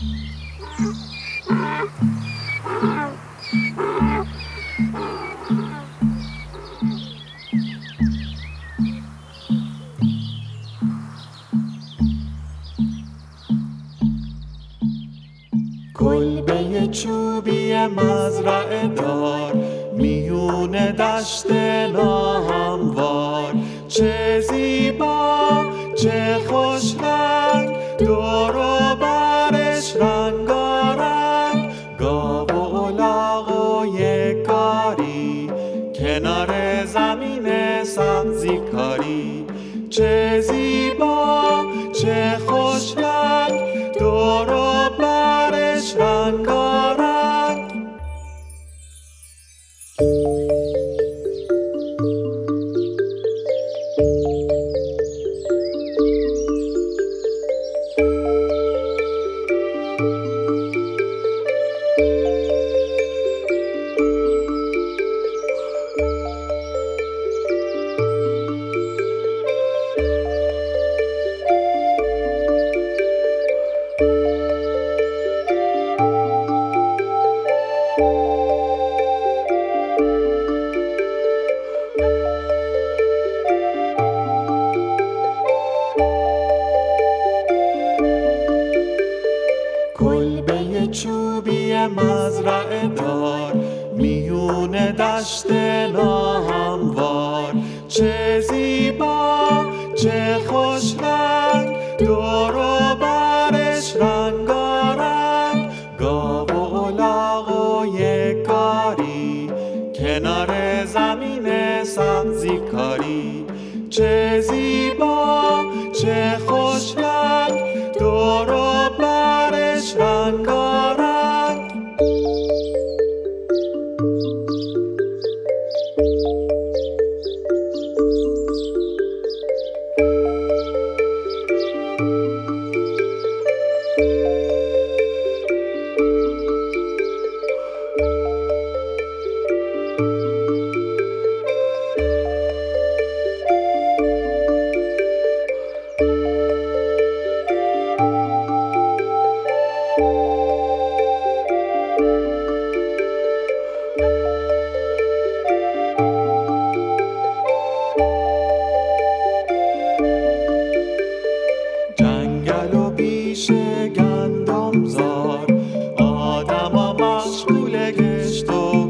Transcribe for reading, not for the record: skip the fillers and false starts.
کلبه چوبی مزرعه دار، میون دشت ناهموار. چه زیبا، چه خوش رنگ، دور و برش رنگارنگ. گاو و الاغ و یکاری، کنار زمین سبزی کاری. چه زیبا، چه خوش رنگ، دور و برش رنگارنگ. کلبه چوبی مزرعه دار، میون دشت ناهموار. چه زیبا، چه خوش رنگ، دور و برش رنگارنگ. گاو و الاغ و یکاری، کنار زمین سبزی کاری. چه زیبا، چه خوش رنگ، دور و برش رنگارنگ. جنگل و بیشه گندم زار، آدم ها مشغول گشت و